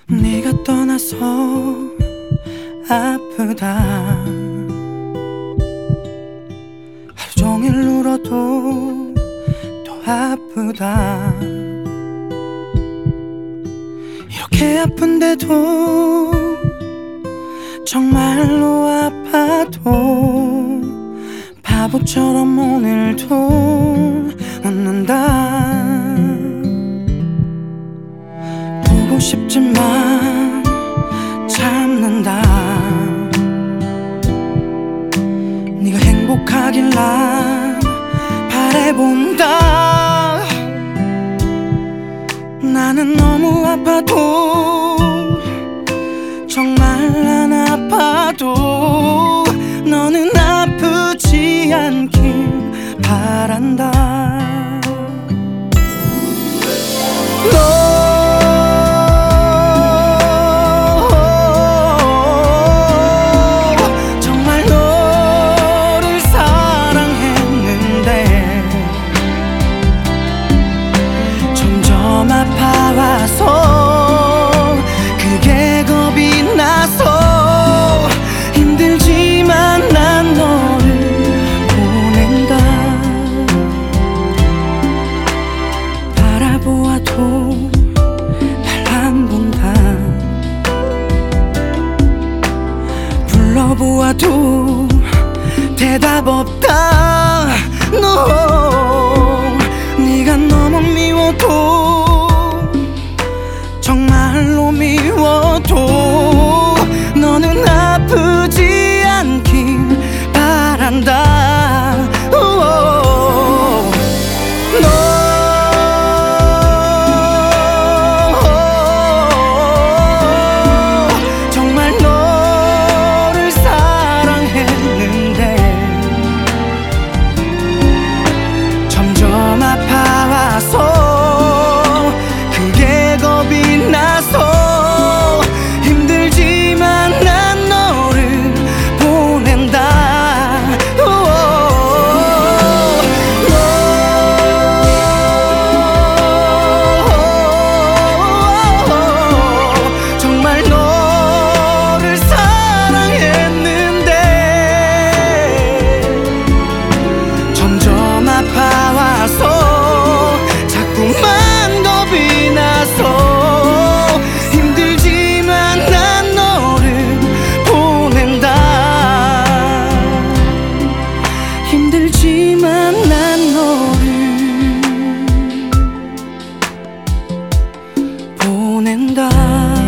네가 떠나서 아프다. 하루 종일 울어도 더 아프다. 이렇게 아픈데도 정말로 아파도 바보처럼 오늘도 웃는다. 보고 싶지만 참는다. 네가 행복하길 난 바라본다. 나는 너무 아파도 정말 안 아파도 너는 아프지 않길 바란다. 정말 너를 사랑했는데 점점 아파와서 그게 겁이 나서 힘들지만 난 너를 보낸다. 바라보아도 날 안 본다. 불러보아도 대답 없다. No. 네가 너무 미워도 정말로 미워도 너는 아프지 않길 바란다. 정말 너를 사랑했는데 점점 아파와서 그게 겁이 나서 힘들지만 난 너를 보낸다. 정말 너를 사랑했는데 점점 아파와서 자꾸만 겁이 나서 힘들지만 난 너를 보낸다. 힘들지만 난 너를 보낸다.